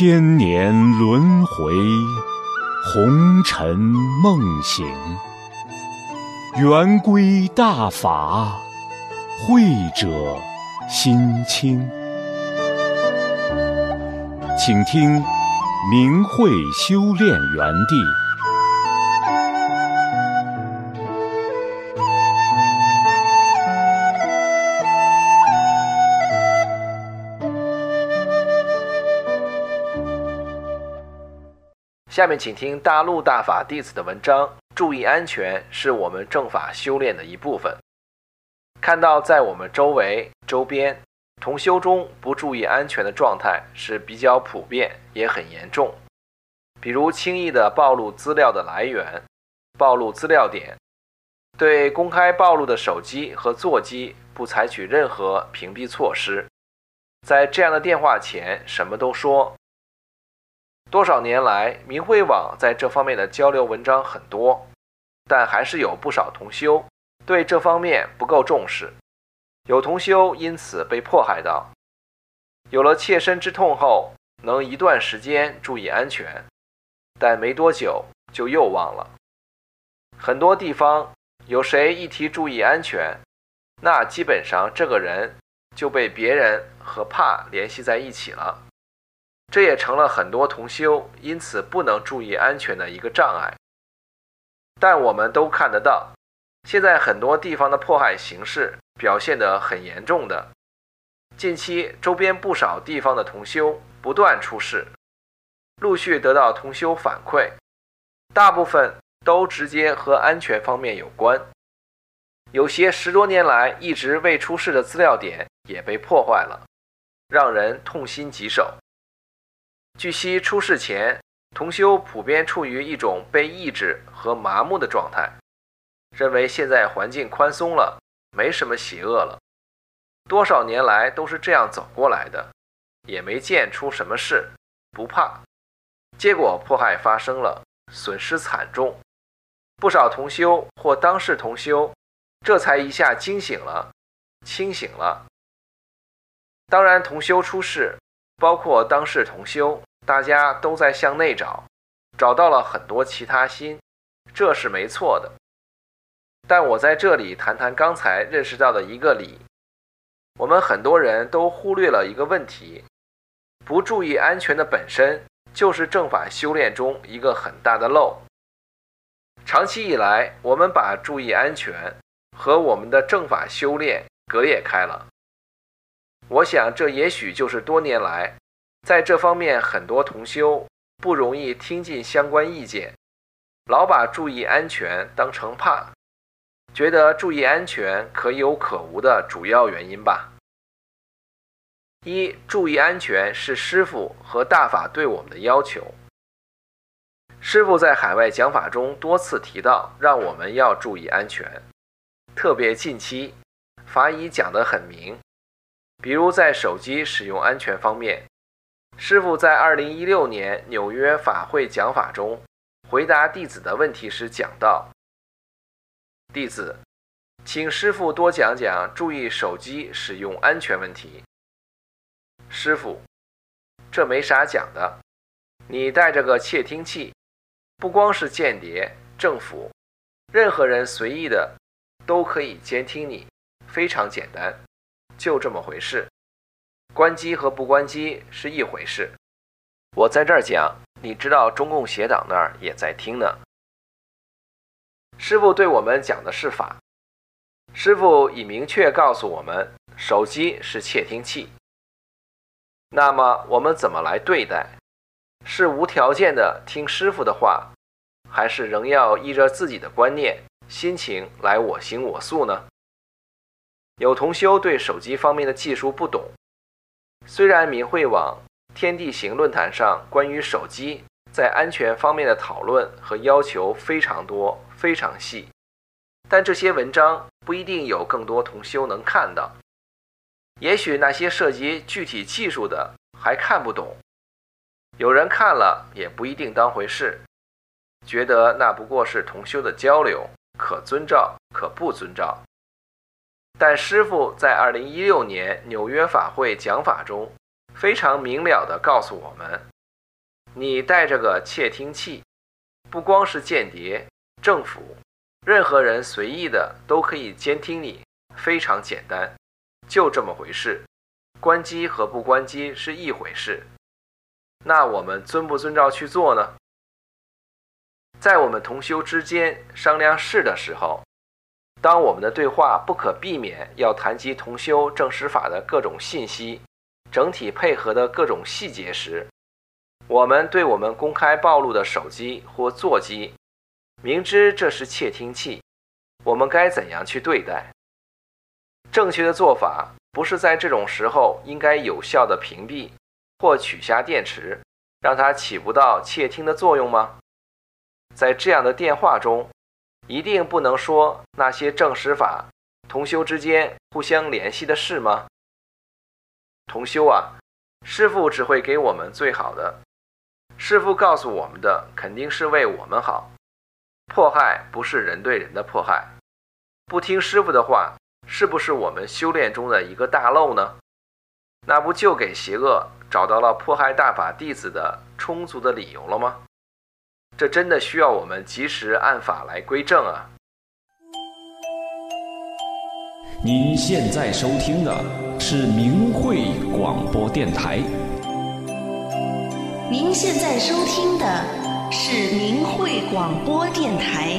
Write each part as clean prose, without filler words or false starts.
千年轮回，红尘梦醒。圆规大法，慧者心清。请听明慧修炼园地。 下面请听大陆大法弟子的文章，注意安全是我们正法修炼的一部分。看到在我们周围周边同修中不注意安全的状态是比较普遍也很严重，比如轻易的暴露资料的来源，暴露资料点，对公开暴露的手机和座机不采取任何屏蔽措施，在这样的电话前什么都说。多少年来，明慧网在这方面的交流文章很多，但还是有不少同修对这方面不够重视，有同修因此被迫害到。有了切身之痛后，能一段时间注意安全，但没多久就又忘了。很多地方有谁一提注意安全，那基本上这个人就被别人和怕联系在一起了。这也成了很多同修因此不能注意安全的一个障碍。但我们都看得到，现在很多地方的迫害形式表现得很严重的。近期周边不少地方的同修不断出事，陆续得到同修反馈，大部分都直接和安全方面有关。有些10多年来一直未出事的资料点也被破坏了，让人痛心疾首。据悉，出事前，同修普遍处于一种被抑制和麻木的状态，认为现在环境宽松了，没什么邪恶了。多少年来都是这样走过来的，也没见出什么事，不怕。结果迫害发生了，损失惨重。不少同修或当事同修，这才一下惊醒了，清醒了。当然，同修出事，包括当事同修，大家都在向内找，找到了很多其他心，这是没错的。但我在这里谈谈刚才认识到的一个理，我们很多人都忽略了一个问题，不注意安全的本身就是正法修炼中一个很大的漏。长期以来，我们把注意安全和我们的正法修炼割裂开了。我想这也许就是多年来在这方面很多同修不容易听进相关意见，老把注意安全当成怕，觉得注意安全可有可无的主要原因吧。一，注意安全是师父和大法对我们的要求。师父在海外讲法中多次提到，让我们要注意安全，特别近期法医讲得很明。比如在手机使用安全方面，师父在2016年纽约法会讲法中回答弟子的问题时讲到，弟子，请师父多讲讲注意手机使用安全问题。师父，这没啥讲的，你带着个窃听器，不光是间谍、政府，任何人随意的都可以监听你，非常简单，就这么回事。关机和不关机是一回事。我在这儿讲，你知道中共邪党那儿也在听呢。师父对我们讲的是法，师父已明确告诉我们，手机是窃听器。那么我们怎么来对待？是无条件的听师父的话，还是仍要依着自己的观念、心情来我行我素呢？有同修对手机方面的技术不懂，虽然明慧网、天地行论坛上关于手机在安全方面的讨论和要求非常多、非常细，但这些文章不一定有更多同修能看到。也许那些涉及具体技术的还看不懂，有人看了也不一定当回事，觉得那不过是同修的交流，可遵照可不遵照。但师父在2016年纽约法会讲法中非常明了地告诉我们， 你带着个窃听器，不光是间谍，政府，任何人随意的都可以监听你，非常简单，就这么回事。关机和不关机是一回事。那我们遵不遵照去做呢？在我们同修之间商量事的时候，当我们的对话不可避免要谈及同修证实法的各种信息，整体配合的各种细节时，我们对我们公开暴露的手机或座机，明知这是窃听器，我们该怎样去对待？正确的做法不是在这种时候应该有效的屏蔽或取下电池，让它起不到窃听的作用吗？在这样的电话中，一定不能说那些证实法同修之间互相联系的事吗？同修啊，师父只会给我们最好的，师父告诉我们的肯定是为我们好，迫害不是人对人的迫害，不听师父的话，是不是我们修炼中的一个大漏呢？那不就给邪恶找到了迫害大法弟子的充足的理由了吗？这真的需要我们及时按法来归正啊！ 您现在收听的是明慧广播电台。 您现在收听的是明慧广播电台。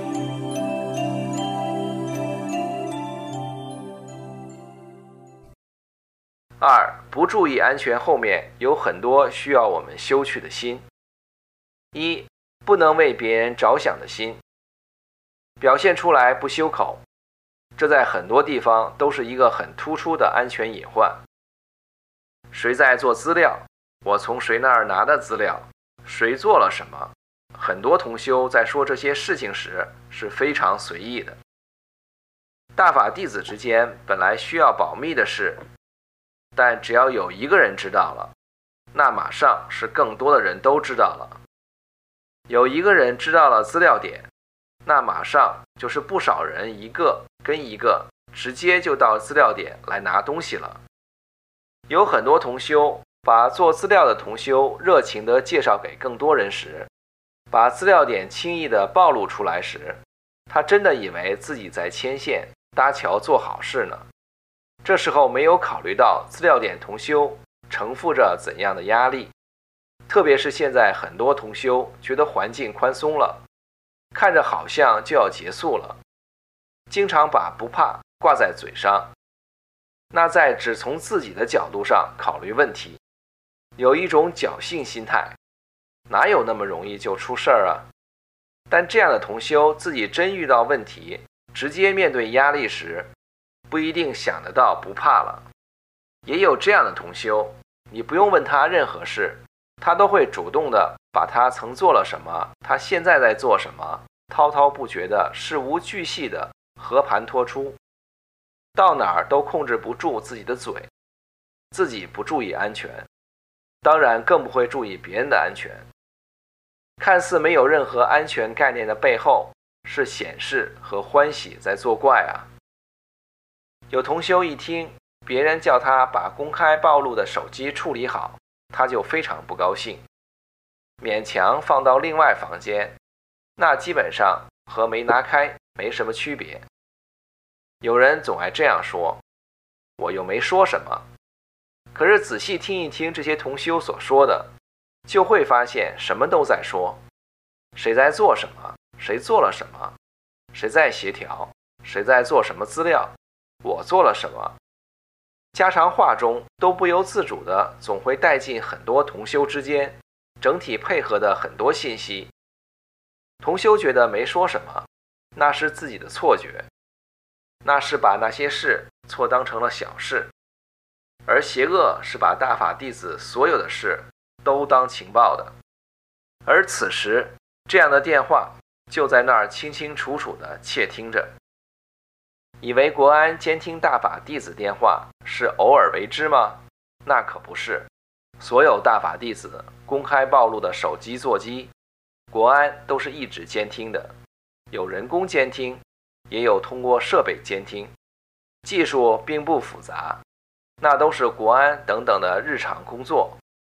二，不注意安全后面有很多需要我们修去的心。一，不能为别人着想的心，表现出来不修口，这在很多地方都是一个很突出的安全隐患。谁在做资料，我从谁那儿拿的资料，谁做了什么，很多同修在说这些事情时是非常随意的。大法弟子之间本来需要保密的事，但只要有一个人知道了，那马上是更多的人都知道了。有一个人知道了资料点，那马上就是不少人一个跟一个直接就到资料点来拿东西了。有很多同修把做资料的同修热情地介绍给更多人时，把资料点轻易地暴露出来时，他真的以为自己在牵线搭桥做好事呢。这时候没有考虑到资料点同修承负着怎样的压力，特别是现在很多同修觉得环境宽松了，看着好像就要结束了，经常把不怕挂在嘴上，那在只从自己的角度上考虑问题，有一种侥幸心态，哪有那么容易就出事儿啊？但这样的同修自己真遇到问题，直接面对压力时，不一定想得到不怕了。也有这样的同修，你不用问他任何事，他都会主动的把他曾做了什么，他现在在做什么，滔滔不绝的事无巨细的和盘托出，到哪儿都控制不住自己的嘴，自己不注意安全，当然更不会注意别人的安全。看似没有任何安全概念的背后，是显示和欢喜在作怪啊！有同修一听别人叫他把公开暴露的手机处理好，他就非常不高兴，勉强放到另外房间，那基本上和没拿开没什么区别。有人总爱这样说，我又没说什么。可是仔细听一听这些同修所说的，就会发现什么都在说，谁在做什么，谁做了什么，谁在协调，谁在做什么资料，我做了什么。家常话中都不由自主的总会带进很多同修之间整体配合的很多信息。同修觉得没说什么，那是自己的错觉，那是把那些事错当成了小事，而邪恶是把大法弟子所有的事都当情报的。而此时这样的电话就在那儿清清楚楚地窃听着。以为国安监听大法弟子电话是偶尔为之吗？那可不是，所有大法弟子公开暴露的手机座机，国安都是一直监听的，有人工监听，也有通过设备监听，技术并不复杂，那都是国安等等的日常工作。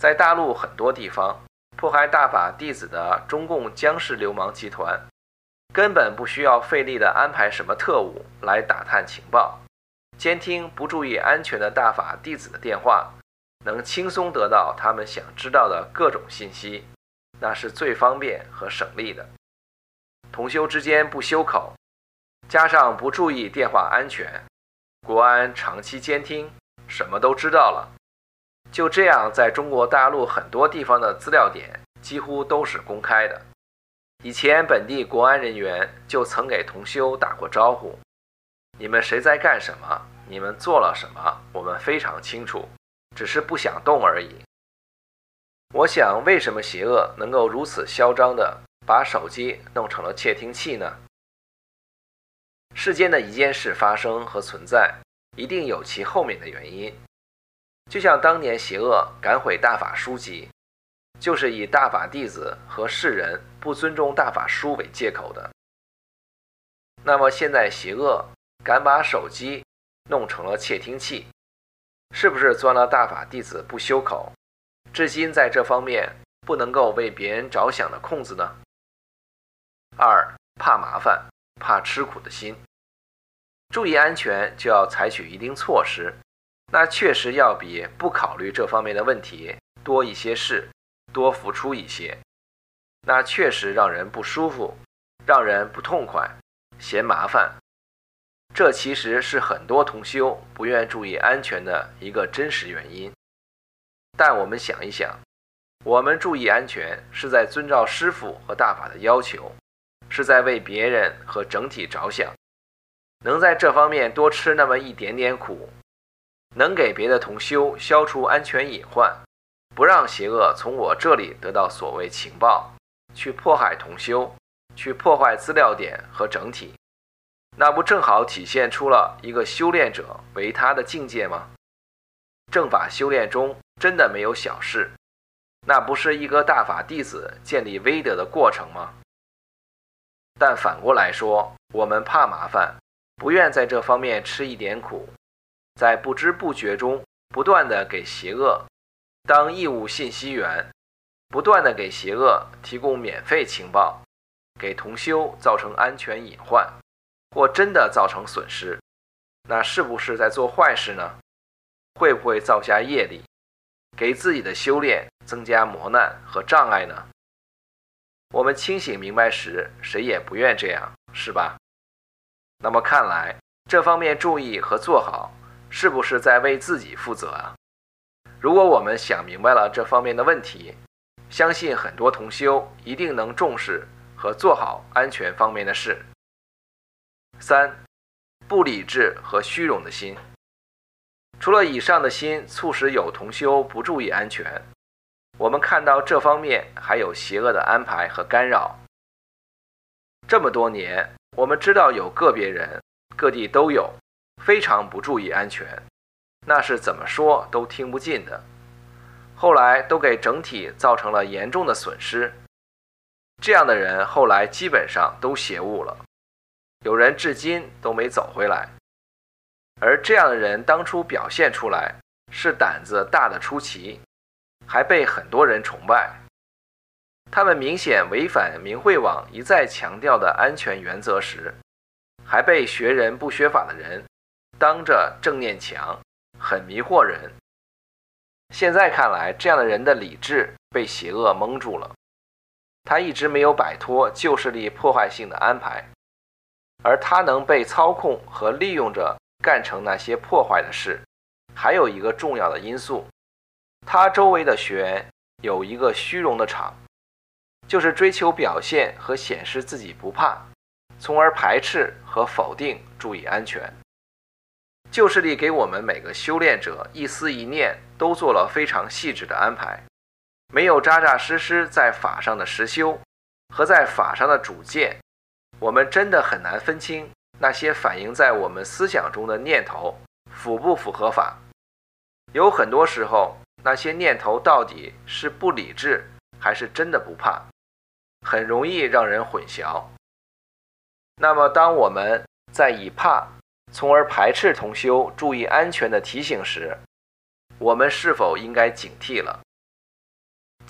在大陆很多地方，迫害大法弟子的中共江氏流氓集团，根本不需要费力地安排什么特务来打探情报，监听不注意安全的大法弟子的电话，能轻松得到他们想知道的各种信息，那是最方便和省力的。同修之间不修口，加上不注意电话安全，国安长期监听，什么都知道了。就这样，在中国大陆很多地方的资料点几乎都是公开的。以前本地国安人员就曾给同修打过招呼，你们谁在干什么，你们做了什么，我们非常清楚，只是不想动而已。我想，为什么邪恶能够如此嚣张地把手机弄成了窃听器呢？世间的一件事发生和存在，一定有其后面的原因。就像当年邪恶敢毁大法书籍，就是以大法弟子和世人不尊重大法书为借口的。那么现在邪恶敢把手机弄成了窃听器，是不是钻了大法弟子不修口，至今在这方面不能够为别人着想的空子呢？二，怕麻烦，怕吃苦的心。注意安全就要采取一定措施，那确实要比不考虑这方面的问题多一些事，多付出一些，那确实让人不舒服，让人不痛快，嫌麻烦。这其实是很多同修不愿注意安全的一个真实原因。但我们想一想，我们注意安全是在遵照师父和大法的要求，是在为别人和整体着想，能在这方面多吃那么一点点苦，能给别的同修消除安全隐患，不让邪恶从我这里得到所谓情报，去迫害同修，去破坏资料点和整体，那不正好体现出了一个修炼者为他的境界吗？正法修炼中真的没有小事，那不是一个大法弟子建立威德的过程吗？但反过来说，我们怕麻烦，不愿在这方面吃一点苦，在不知不觉中不断地给邪恶当义务信息源，不断地给邪恶提供免费情报，给同修造成安全隐患，或真的造成损失，那是不是在做坏事呢？会不会造下业力，给自己的修炼增加磨难和障碍呢？我们清醒明白时，谁也不愿这样，是吧？那么看来，这方面注意和做好，是不是在为自己负责啊？如果我们想明白了这方面的问题，相信很多同修一定能重视和做好安全方面的事。三，不理智和虚荣的心。除了以上的心促使有同修不注意安全，我们看到这方面还有邪恶的安排和干扰。这么多年，我们知道有个别人，各地都有，非常不注意安全，那是怎么说都听不进的，后来都给整体造成了严重的损失。这样的人后来基本上都邪悟了，有人至今都没走回来。而这样的人当初表现出来是胆子大得出奇，还被很多人崇拜。他们明显违反明慧网一再强调的安全原则时，还被学人不学法的人当着正念强，很迷惑人。现在看来，这样的人的理智被邪恶蒙住了，他一直没有摆脱旧势力破坏性的安排，而他能被操控和利用着干成那些破坏的事，还有一个重要的因素，他周围的学员有一个虚荣的场，就是追求表现和显示自己不怕，从而排斥和否定注意安全。旧势力给我们每个修炼者一思一念都做了非常细致的安排，没有扎扎实实在法上的实修和在法上的主见，我们真的很难分清那些反映在我们思想中的念头符不符合法。有很多时候，那些念头到底是不理智还是真的不怕，很容易让人混淆。那么当我们在以怕从而排斥同修注意安全的提醒时，我们是否应该警惕了？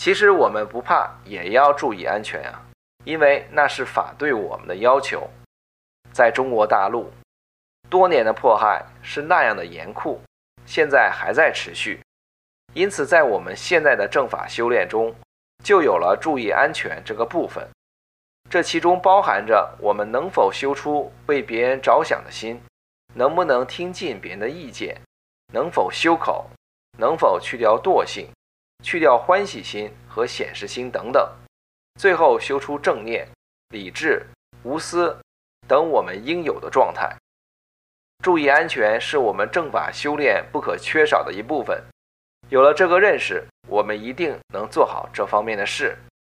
其实我们不怕也要注意安全啊，因为那是法对我们的要求。在中国大陆，多年的迫害是那样的严酷，现在还在持续。因此在我们现在的正法修炼中，就有了注意安全这个部分。这其中包含着我们能否修出为别人着想的心，能不能听进别人的意见，能否修口，能否去掉惰性，去掉欢喜心和显示心等等，最后修出正念、理智、无私等我们应有的状态。注意安全是我们正法修炼不可缺少的一部分。有了这个认识，我们一定能做好这方面的事。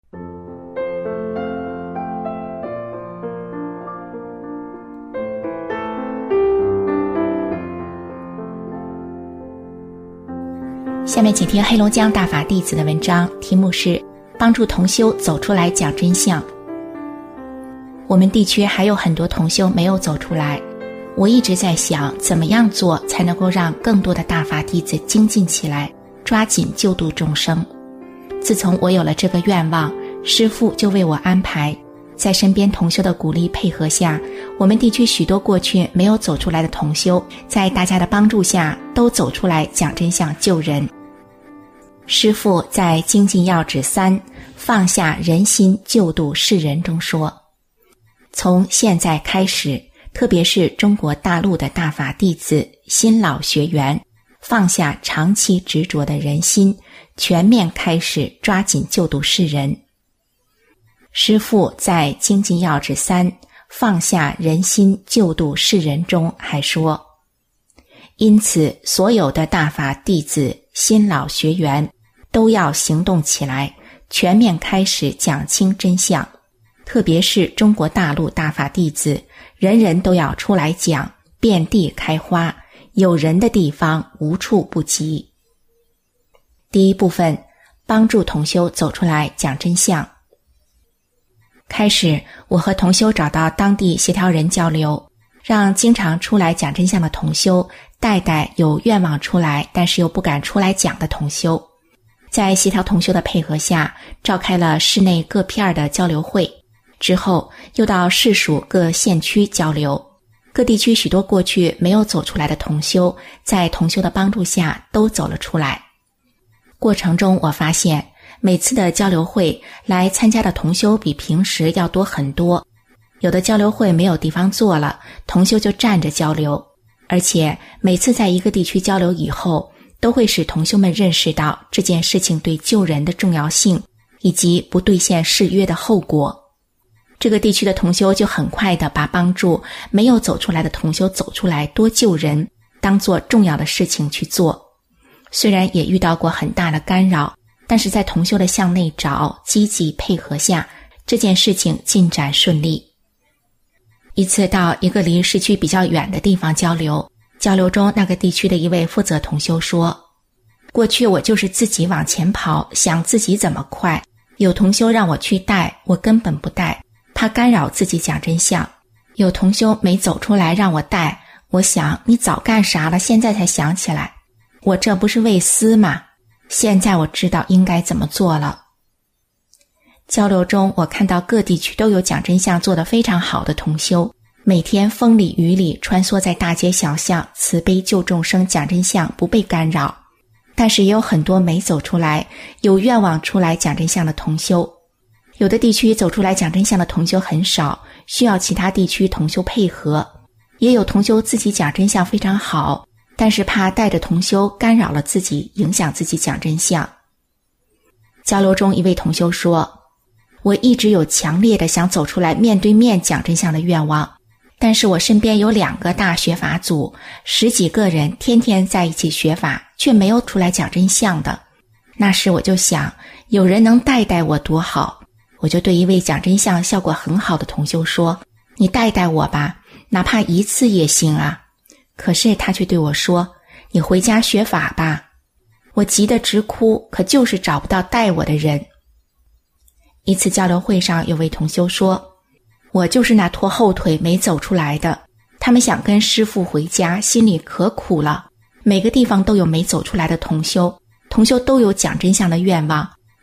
下面请听黑龙江大法弟子的文章，题目是帮助同修走出来讲真相。我们地区还有很多同修没有走出来，我一直在想怎么样做才能够让更多的大法弟子精进起来，抓紧救度众生。自从我有了这个愿望，师父就为我安排，在身边同修的鼓励配合下，我们地区许多过去没有走出来的同修，在大家的帮助下都走出来讲真相救人。师父在《精进要旨3放下人心救度世人》中说，从现在开始，特别是中国大陆的大法弟子、新老学员，放下长期执着的人心，全面开始抓紧救度世人。师父在《精进要旨3放下人心救度世人》中还说，因此所有的大法弟子、新老学员都要行动起来，全面开始讲清真相。特别是中国大陆大法弟子，人人都要出来讲，遍地开花，有人的地方无处不及。第一部分，帮助同修走出来讲真相。开始，我和同修找到当地协调人交流，让经常出来讲真相的同修带带有愿望出来但是又不敢出来讲的同修。在协调同修的配合下，召开了市内各片的交流会，之后又到市属各县区交流。各地区许多过去没有走出来的同修，在同修的帮助下都走了出来。过程中我发现，每次的交流会来参加的同修比平时要多很多。有的交流会没有地方坐了，同修就站着交流，而且每次在一个地区交流以后，都会使同修们认识到这件事情对救人的重要性，以及不兑现誓约的后果。这个地区的同修就很快地把帮助没有走出来的同修走出来多救人当作重要的事情去做。虽然也遇到过很大的干扰，但是在同修的向内找、积极配合下，这件事情进展顺利。一次到一个离市区比较远的地方交流，交流中那个地区的一位负责同修说，过去我就是自己往前跑，想自己怎么快，有同修让我去带，我根本不带，怕干扰自己讲真相。有同修没走出来让我带，我想你早干啥了，现在才想起来，我这不是为私吗？现在我知道应该怎么做了。交流中我看到各地区都有讲真相做得非常好的同修，每天风里雨里穿梭在大街小巷，慈悲救众生讲真相不被干扰。但是也有很多没走出来，有愿望出来讲真相的同修。有的地区走出来讲真相的同修很少，需要其他地区同修配合。也有同修自己讲真相非常好，但是怕带着同修干扰了自己，影响自己讲真相。交流中一位同修说，我一直有强烈的想走出来面对面讲真相的愿望，但是我身边有2个大学法组，10几个人天天在一起学法，却没有出来讲真相的。那时我就想，有人能带带我多好。我就对一位讲真相效果很好的同修说，你带带我吧，哪怕1次也行啊。可是他却对我说，你回家学法吧。我急得直哭，可就是找不到带我的人。一次交流会上，有位同修说，我就是那拖后腿没走出来的，他们想跟师父回家，心里可苦了。每个地方都有没走出来的同修，同修都有讲真相的愿望，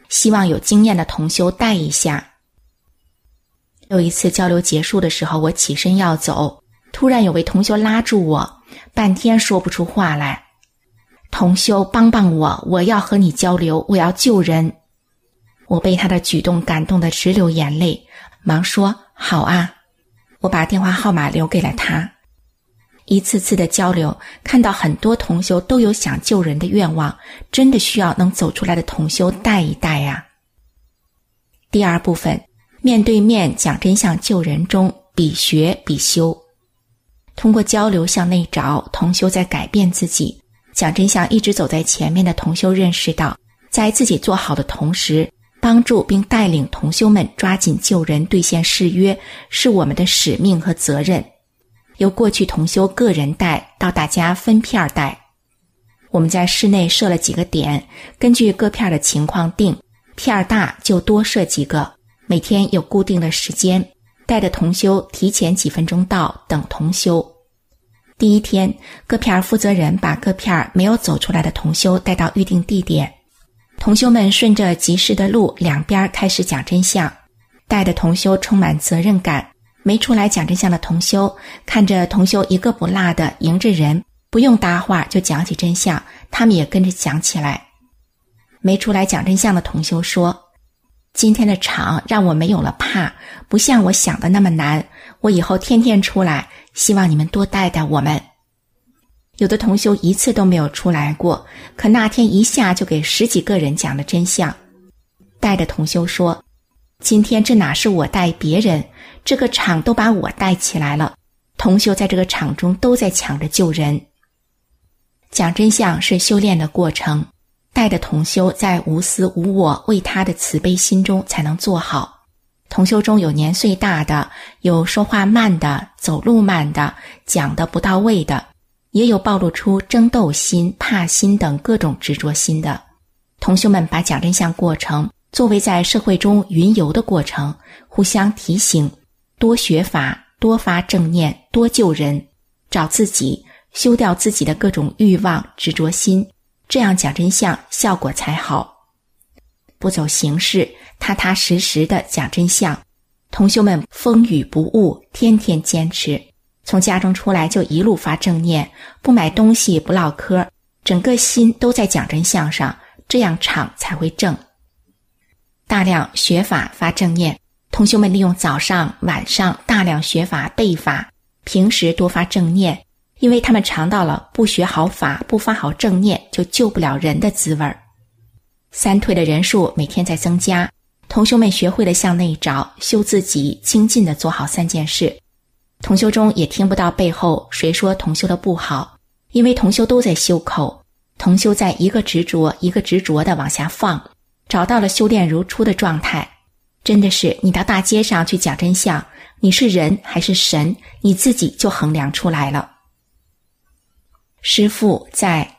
希望有经验的同修带一下。有一次交流结束的时候，我起身要走，突然有位同修拉住我，半天说不出话来。同修帮帮我，我要和你交流，我要救人。我被他的举动感动得直流眼泪，忙说好啊。我把电话号码留给了他。一次次的交流，看到很多同修都有想救人的愿望，真的需要能走出来的同修带一带啊。第二部分，面对面讲真相救人中，比学比修。通过交流向内找，同修在改变自己。讲真相一直走在前面的同修认识到，在自己做好的同时，帮助并带领同修们抓紧救人，兑现誓约，是我们的使命和责任。由过去同修个人带到大家分片带，我们在室内设了几个点，根据各片的情况定，片大就多设几个，每天有固定的时间，带的同修提前几分钟到，等同修。第一天，各片负责人把各片没有走出来的同修带到预定地点，同修们顺着集市的路两边开始讲真相，带的同修充满责任感。没出来讲真相的同修看着同修一个不落的迎着人，不用搭话就讲起真相，他们也跟着讲起来。没出来讲真相的同修说，今天的场让我没有了怕，不像我想的那么难，我以后天天出来，希望你们多带带我们。有的同修一次都没有出来过，可那天一下就给10几个人讲了真相。带的同修说，今天这哪是我带别人，这个场都把我带起来了，同修在这个场中都在抢着救人。讲真相是修炼的过程，带的同修在无私无我为他的慈悲心中才能做好。同修中有年岁大的，有说话慢的，走路慢的，讲得不到位的，也有暴露出争斗心、怕心等各种执着心的。同修们把讲真相过程作为在社会中云游的过程，互相提醒，多学法，多发正念，多救人，找自己，修掉自己的各种欲望、执着心，这样讲真相效果才好。不走形式，踏踏实实的讲真相，同修们风雨不误，天天坚持，从家中出来就一路发正念，不买东西，不唠嗑，整个心都在讲真相上，这样场才会正。大量学法发正念，同修们利用早上晚上大量学法背法，平时多发正念，因为他们尝到了不学好法，不发好正念就救不了人的滋味。三退的人数每天在增加，同修们学会了向内找，修自己，精进地做好3件事。同修中也听不到背后谁说同修的不好，因为同修都在修口，同修在一个执着一个执着地往下放，找到了修炼如初的状态。真的是你到大街上去讲真相，你是人还是神，你自己就衡量出来了。师父在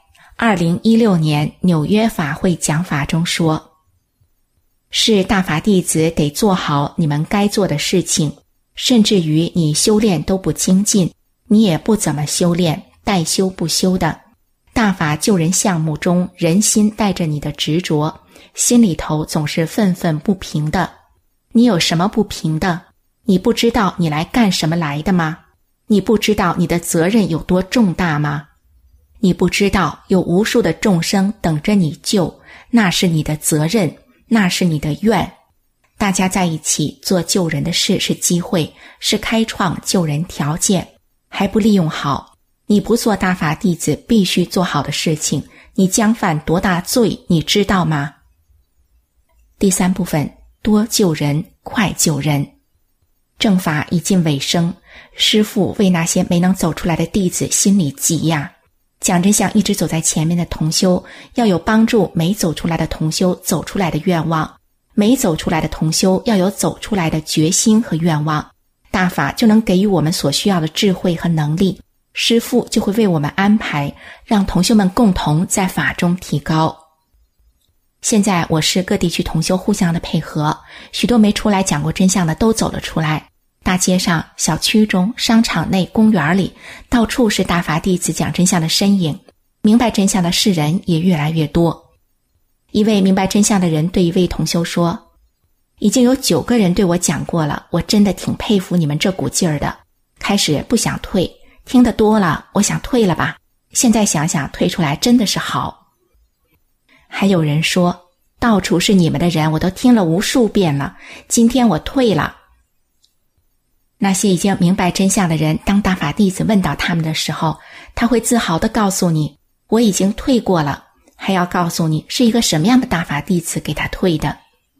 2016年纽约法会讲法中说，是大法弟子得做好你们该做的事情，甚至于你修炼都不精进，你也不怎么修炼，带修不修的。大法救人项目中，人心带着你的执着，心里头总是愤愤不平的。你有什么不平的？你不知道你来干什么来的吗？你不知道你的责任有多重大吗？你不知道有无数的众生等着你救，那是你的责任，那是你的愿。大家在一起做救人的事是机会，是开创救人条件，还不利用好，你不做大法弟子必须做好的事情，你将犯多大罪，你知道吗？第3部分，多救人，快救人。正法已近尾声，师父为那些没能走出来的弟子心里急呀。讲真相一直走在前面的同修，要有帮助没走出来的同修走出来的愿望，没走出来的同修要有走出来的决心和愿望，大法就能给予我们所需要的智慧和能力，师父就会为我们安排，让同修们共同在法中提高。现在我市各地区同修互相的配合，许多没出来讲过真相的都走了出来，大街上、小区中、商场内、公园里，到处是大法弟子讲真相的身影，明白真相的世人也越来越多。 一位明白真相的人对一位同修说，已经有9个人对我讲过了，我真的挺佩服你们这股劲儿的。开始不想退，听得多了，我想退了吧，现在想想退出来真的是好。还有人说，到处是你们的人，我都听了无数遍了，今天我退了。那些已经明白真相的人，当大法弟子问到他们的时候，他会自豪地告诉你，我已经退过了，还要告诉你是一个什么样的大法弟子给他退的。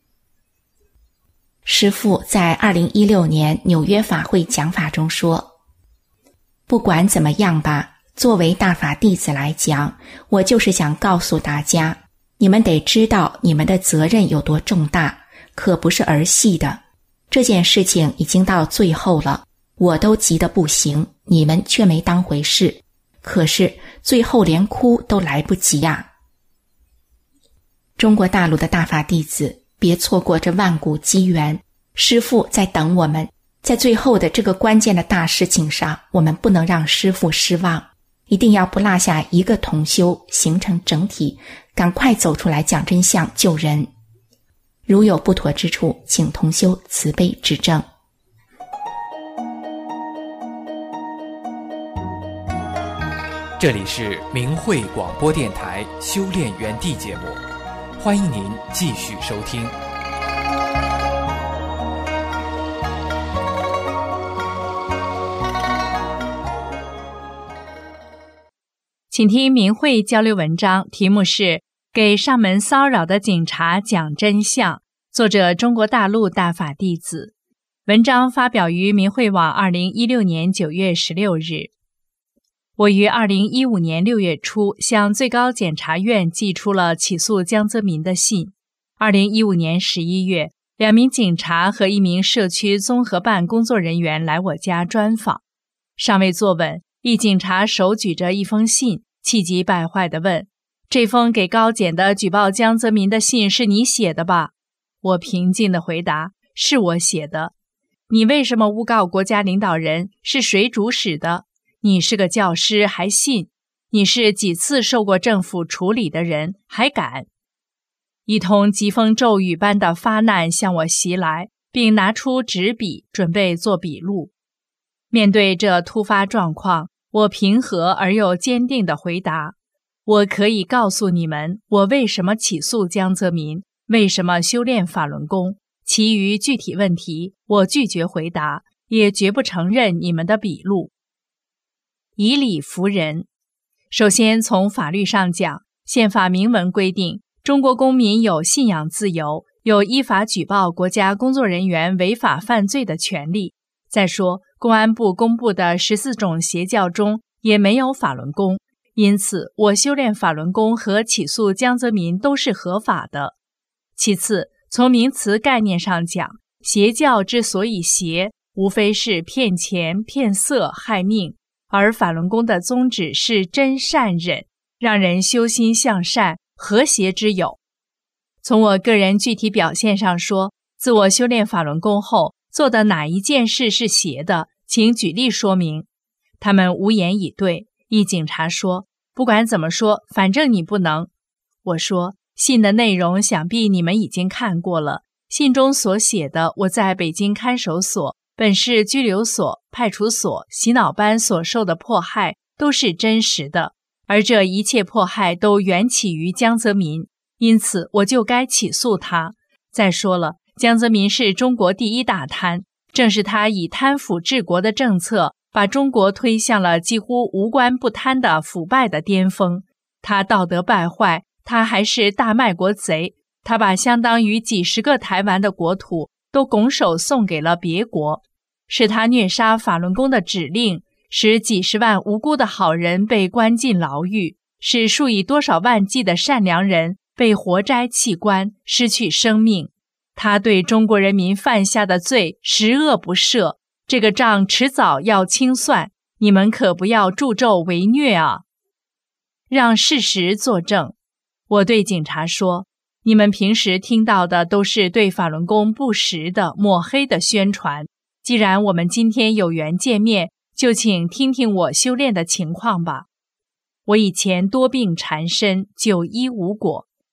师父在2016年纽约法会讲法中说，不管怎么样吧，作为大法弟子来讲，我就是想告诉大家，你们得知道你们的责任有多重大，可不是儿戏的。这件事情已经到最后了，我都急得不行，你们却没当回事，可是最后连哭都来不及啊。中国大陆的大法弟子，别错过这万古机缘，师父在等我们，在最后的这个关键的大事情上，我们不能让师父失望，一定要不落下一个同修，形成整体，赶快走出来讲真相，救人。如有不妥之处，请同修慈悲指正。 这里是明慧广播电台修炼园地节目，欢迎您继续收听。 请听明慧交流文章，题目是给上门骚扰的警察讲真相，作者中国大陆大法弟子。文章发表于明慧网2016年9月16日。我于2015年6月初向最高检察院寄出了起诉江泽民的信。2015年11月，2名警察和1名社区综合办工作人员来我家专访。尚未坐稳，一警察手举着一封信，气急败坏地问，这封给高检的举报江泽民的信是你写的吧？我平静地回答，是我写的。你为什么诬告国家领导人？是谁主使的？你是个教师还信？你是几次受过政府处理的人还敢？一通疾风骤雨般的发难向我袭来，并拿出纸笔准备做笔录。面对这突发状况，我平和而又坚定地回答，我可以告诉你们，我为什么起诉江泽民，为什么修炼法轮功，其余具体问题我拒绝回答，也绝不承认你们的笔录。以理服人。首先从法律上讲，宪法明文规定，中国公民有信仰自由，有依法举报国家工作人员违法犯罪的权利。再说，公安部公布的14种邪教中也没有法轮功，因此我修炼法轮功和起诉江泽民都是合法的。其次，从名词概念上讲，邪教之所以邪，无非是骗钱、骗色、害命，而法轮功的宗旨是真善忍，让人修心向善，何邪之有？从我个人具体表现上说，自我修炼法轮功后，做的哪一件事是邪的，请举例说明。他们无言以对。一警察说，不管怎么说，反正你不能。我说，信的内容想必你们已经看过了，信中所写的我在北京看守所、本市拘留所、派出所、洗脑班所受的迫害都是真实的，而这一切迫害都缘起于江泽民，因此我就该起诉他。再说了，江泽民是中国第一大贪，正是他以贪腐治国的政策，把中国推向了几乎无官不贪的腐败的巅峰。他道德败坏，他还是大卖国贼，他把相当于几十个台湾的国土都拱手送给了别国，是他虐杀法轮功的指令，使几十万无辜的好人被关进牢狱，使数以多少万计的善良人被活摘器官，失去生命。他对中国人民犯下的罪十恶不赦，这个账迟早要清算，你们可不要助纣为虐啊！让事实作证。我对警察说，你们平时听到的都是对法轮功不实的抹黑的宣传，既然我们今天有缘见面，就请听听我修炼的情况吧。我以前多病缠身，久医无果，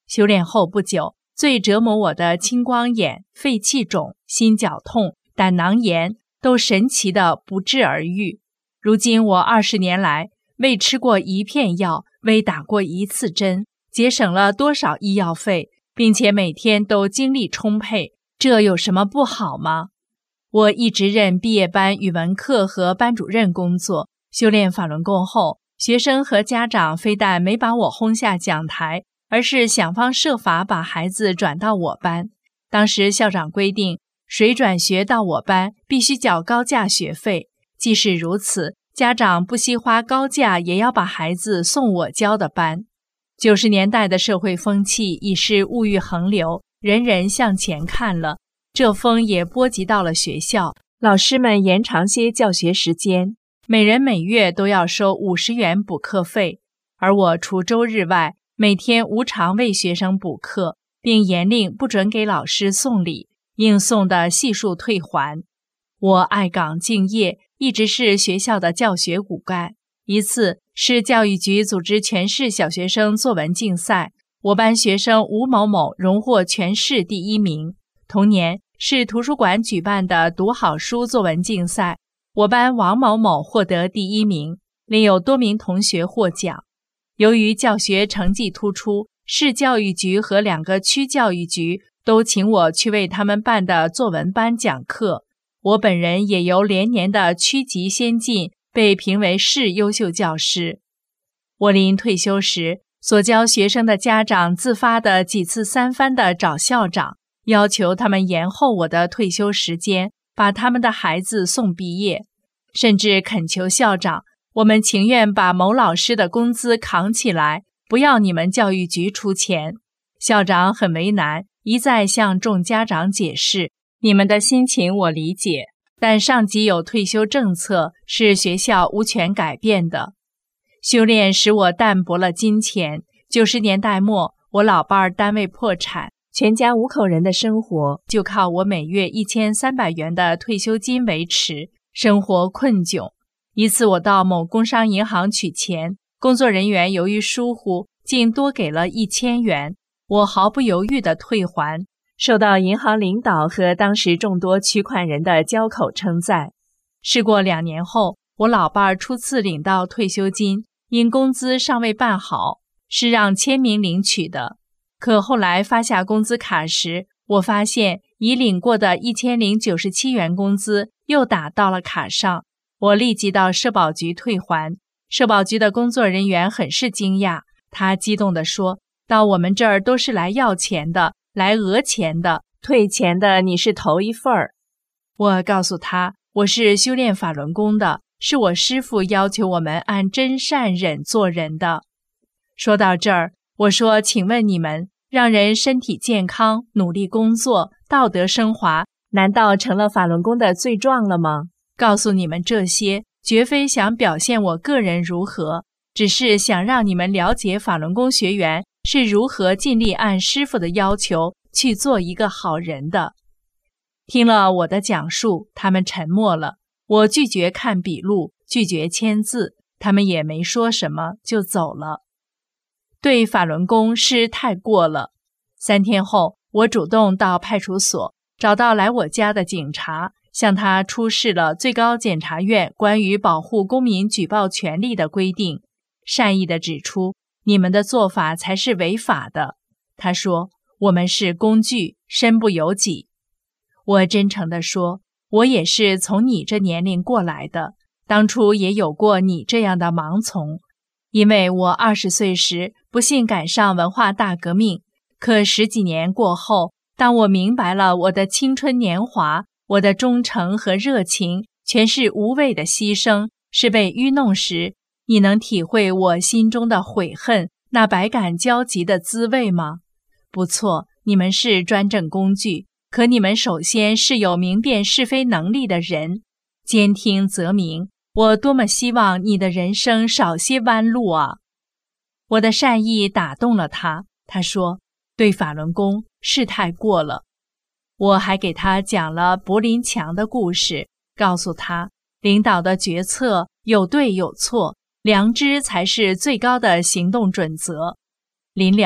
修炼后不久，最折磨我的青光眼、肺气肿、心绞痛、胆囊炎都神奇的不治而愈。如今我20年来未吃过一片药，未打过一次针，节省了多少医药费，并且每天都精力充沛，这有什么不好吗？我一直任毕业班语文课和班主任工作。修炼法轮功后，学生和家长非但没把我轰下讲台，而是想方设法把孩子转到我班。当时校长规定，谁转学到我班必须缴高价学费，即使如此，家长不惜花高价也要把孩子送我教的班。90年代的社会风气已是物欲横流，人人向前看了，这风也波及到了学校，老师们延长些教学时间，每人每月都要收50元补课费，而我除周日外，每天无偿为学生补课，并严令不准给老师送礼，应送的悉数退还。我爱岗敬业，一直是学校的教学骨干。一次，市教育局组织全市小学生作文竞赛，我班学生吴某某荣获全市第1名。同年，市图书馆举办的读好书作文竞赛，我班王某某获得第1名，另有多名同学获奖。由于教学成绩突出，市教育局和2个区教育局都请我去为他们办的作文班讲课。我本人也由连年的区级先进被评为市优秀教师。我临退休时，所教学生的家长自发的几次3番的找校长，要求他们延后我的退休时间，把他们的孩子送毕业，甚至恳求校长，我们情愿把某老师的工资扛起来，不要你们教育局出钱。校长很为难，一再向众家长解释，你们的心情我理解，但上级有退休政策，是学校无权改变的。修炼使我淡薄了金钱。90年代末，我老伴儿单位破产，全家5口人的生活就靠我每月1300元的退休金维持，生活困窘。一次我到某工商银行取钱，工作人员由于疏忽，竟多给了1000元，我毫不犹豫地退还，受到银行领导和当时众多取款人的交口称赞。事过2年后，我老伴儿初次领到退休金，因工资尚未办好，是让签名领取的。可后来发下工资卡时，我发现已领过的1097元工资又打到了卡上，我立即到社保局退还。社保局的工作人员很是惊讶，他激动地说，到我们这儿都是来要钱的，来讹钱的，退钱的你是头一份儿。我告诉他，我是修炼法轮功的，是我师父要求我们按真善忍做人的。说到这儿，我说，请问你们，让人身体健康，努力工作，道德升华，难道成了法轮功的罪状了吗？告诉你们这些，绝非想表现我个人如何，只是想让你们了解法轮功学员是如何尽力按师父的要求去做一个好人的。听了我的讲述，他们沉默了。我拒绝看笔录，拒绝签字，他们也没说什么，就走了。对法轮功是太过了。3天后，我主动到派出所，找到来我家的警察，向他出示了最高检察院关于保护公民举报权利的规定，善意地指出，你们的做法才是违法的。他说，我们是工具，身不由己。我真诚地说，我也是从你这年龄过来的，当初也有过你这样的盲从。因为我20岁时不幸赶上文化大革命，可10几年过后，当我明白了我的青春年华，我的忠诚和热情全是无谓的牺牲，是被愚弄时，你能体会我心中的悔恨，那百感交集的滋味吗？不错，你们是专政工具，可你们首先是有明辨是非能力的人。兼听则明，我多么希望你的人生少些弯路啊！我的善意打动了他，他说，对法轮功是太过了。我还给他讲了柏林墙的故事，告诉他，领导的决策有对有错，良知才是最高的行动准则。临了，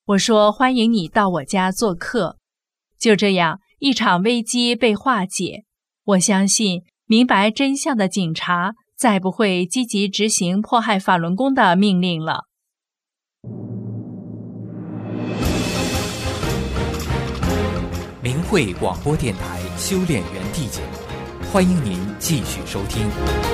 我说欢迎你到我家做客。就这样，一场危机被化解。我相信，明白真相的警察再不会积极执行迫害法轮功的命令了。 明慧广播电台修炼园地节目，欢迎您继续收听。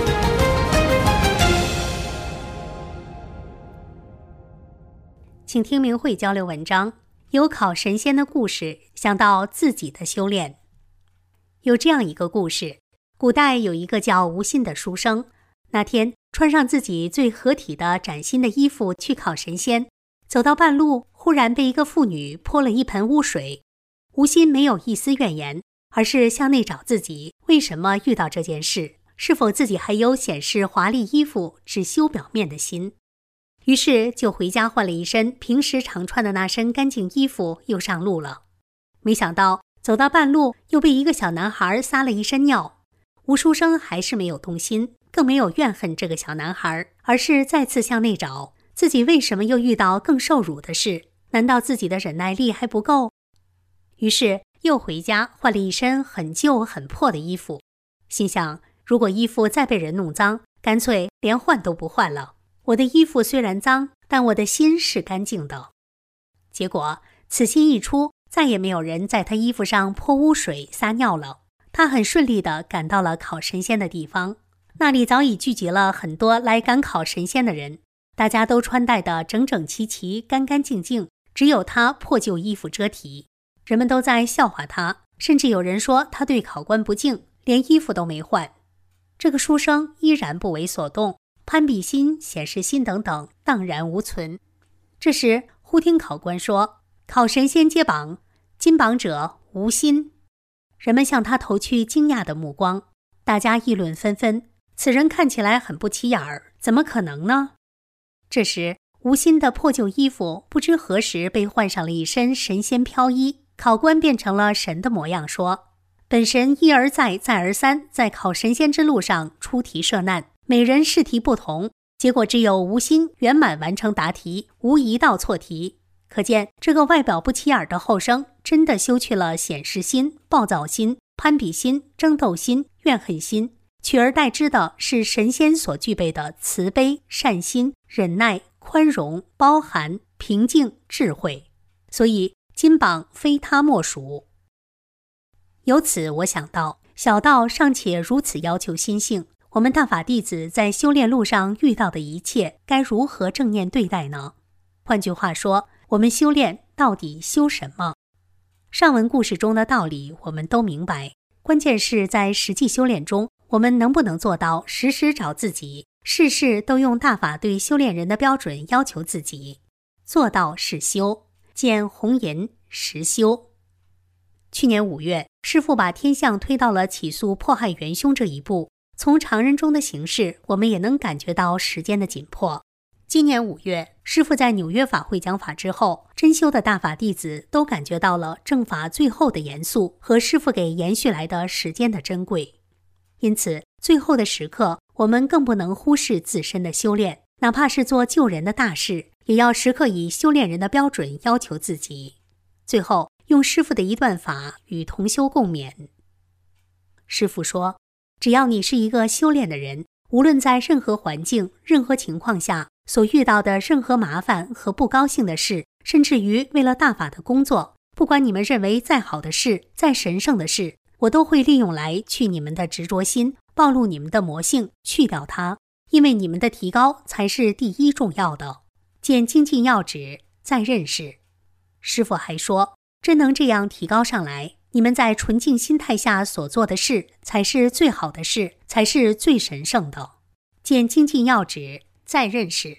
请听明慧交流文章，由考神仙的故事想到自己的修炼。有这样一个故事，古代有一个叫吴昕的书生，那天穿上自己最合体的崭新的衣服去考神仙，走到半路，忽然被一个妇女泼了一盆污水。吴昕没有一丝怨言，而是向内找自己为什么遇到这件事，是否自己还有显示华丽衣服只修表面的心。于是就回家换了一身平时常穿的那身干净衣服，又上路了。没想到走到半路，又被一个小男孩撒了一身尿。吴书生还是没有动心，更没有怨恨这个小男孩，而是再次向内找自己为什么又遇到更受辱的事，难道自己的忍耐力还不够？于是又回家换了一身很旧很破的衣服，心想如果衣服再被人弄脏，干脆连换都不换了。我的衣服虽然脏，但我的心是干净的。结果此心一出，再也没有人在他衣服上泼污水撒尿了。他很顺利地赶到了考神仙的地方，那里早已聚集了很多来赶考神仙的人，大家都穿戴得整整齐齐，干干净净，只有他破旧衣服遮体。人们都在笑话他，甚至有人说他对考官不敬，连衣服都没换。这个书生依然不为所动，攀比心、显示心等等荡然无存。这时忽听考官说，考神仙揭榜，金榜者吴昕。人们向他投去惊讶的目光，大家议论纷纷，此人看起来很不起眼儿，怎么可能呢？这时吴昕的破旧衣服不知何时被换上了一身神仙飘衣，考官变成了神的模样，说本神一而再再而三在考神仙之路上出题设难，每人试题不同，结果只有吴昕圆满完成答题，无一道错题。可见这个外表不起眼的后生真的修去了显示心、暴躁心、攀比心、争斗心、怨恨心，取而代之的是神仙所具备的慈悲、善心、忍耐、宽容、包含、平静、智慧。所以金榜非他莫属。由此我想到，小道尚且如此要求心性，我们大法弟子在修炼路上遇到的一切该如何正念对待呢？换句话说，我们修炼到底修什么？上文故事中的道理我们都明白，关键是在实际修炼中，我们能不能做到时时找自己，事事都用大法对修炼人的标准要求自己。做到是修，见红岩实修。去年5月，师父把天象推到了起诉迫害元凶这一步，从常人中的形式，我们也能感觉到时间的紧迫。今年5月，师父在纽约法会讲法之后，真修的大法弟子都感觉到了正法最后的严肃和师父给延续来的时间的珍贵。因此，最后的时刻，我们更不能忽视自身的修炼，哪怕是做救人的大事，也要时刻以修炼人的标准要求自己。最后，用师父的一段法与同修共勉。师父说，只要你是一个修炼的人，无论在任何环境、任何情况下，所遇到的任何麻烦和不高兴的事，甚至于为了大法的工作，不管你们认为再好的事、再神圣的事，我都会利用来去你们的执着心，暴露你们的魔性，去掉它，因为你们的提高才是第一重要的。见精进要旨，再认识。师父还说，真能这样提高上来，你们在纯净心态下所做的事，才是最好的事，才是最神圣的。见精进要旨，再认识。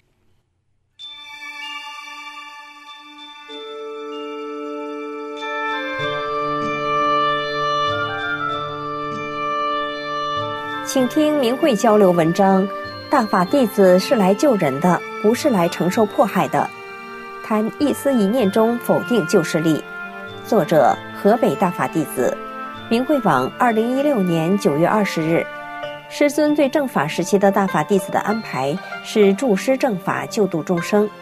请听明慧交流文章，大法弟子是来救人的，不是来承受迫害的。谈一思一念中否定旧势力。作者河北大法弟子，明慧网2016年9月20日。师尊对正法时期的大法弟子的安排是助师正法，救度众生。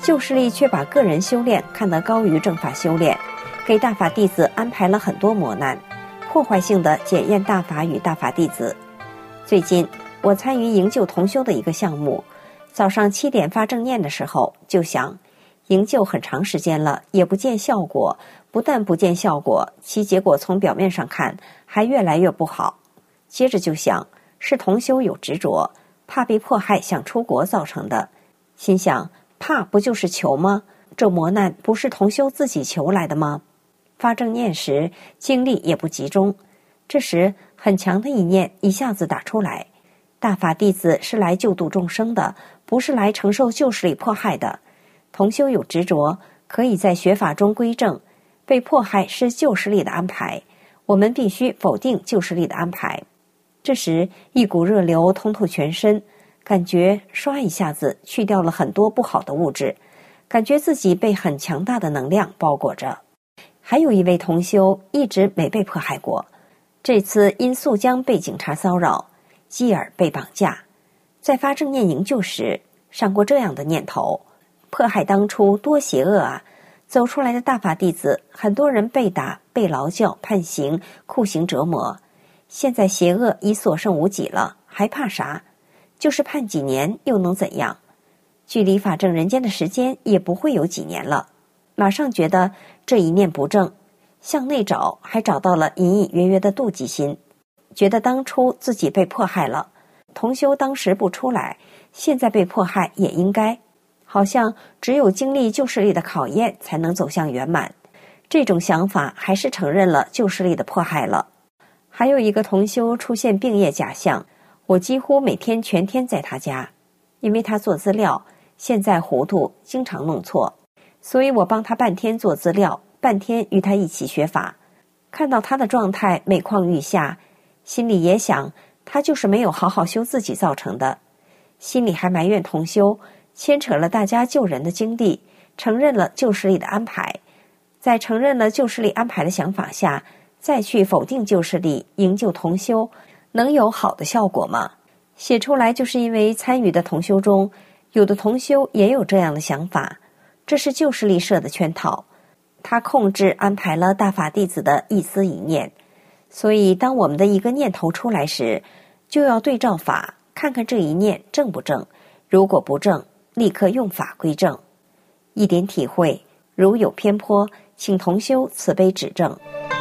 旧势力却把个人修炼看得高于正法修炼，给大法弟子安排了很多磨难，破坏性的检验大法与大法弟子。最近我参与营救同修的一个项目，早上7点发正念的时候就想，营救很长时间了也不见效果，不但不见效果，其结果从表面上看还越来越不好。接着就想，是同修有执着，怕被迫害想出国造成的。心想，怕不就是求吗？这磨难不是同修自己求来的吗？发正念时精力也不集中，这时很强的一念一下子打出来，大法弟子是来救度众生的，不是来承受旧势力迫害的。同修有执着，可以在学法中归正，被迫害是旧势力的安排，我们必须否定旧势力的安排。这时一股热流通透全身，感觉刷一下子去掉了很多不好的物质，感觉自己被很强大的能量包裹着。还有一位同修一直没被迫害过，这次因宿江被警察骚扰，继而被绑架。在发正念营救时上过这样的念头，迫害当初多邪恶啊！走出来的大法弟子很多人被打、被劳教、判刑、酷刑折磨，现在邪恶已所剩无几了，还怕啥？就是判几年又能怎样？距离法正人间的时间也不会有几年了。马上觉得这一念不正，向内找，还找到了隐隐约约的妒忌心，觉得当初自己被迫害了，同修当时不出来，现在被迫害也应该，好像只有经历旧势力的考验才能走向圆满。这种想法还是承认了旧势力的迫害了。还有一个同修出现病业假象，我几乎每天全天在他家，因为他做资料现在糊涂，经常弄错，所以我帮他半天做资料，半天与他一起学法。看到他的状态每况愈下，心里也想他就是没有好好修自己造成的，心里还埋怨同修牵扯了大家救人的经历，承认了旧势力的安排。在承认了旧势力安排的想法下，再去否定旧势力，营救同修，能有好的效果吗？写出来就是因为参与的同修中，有的同修也有这样的想法，这是旧势力设的圈套，他控制安排了大法弟子的一丝一念。所以当我们的一个念头出来时，就要对照法，看看这一念正不正，如果不正，立刻用法归正。一点体会，如有偏颇，请同修慈悲指正。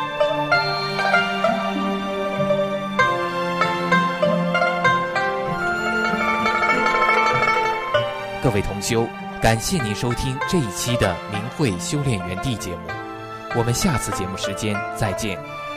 各位同修，感谢您收听这一期的明慧修炼园地节目，我们下次节目时间再见。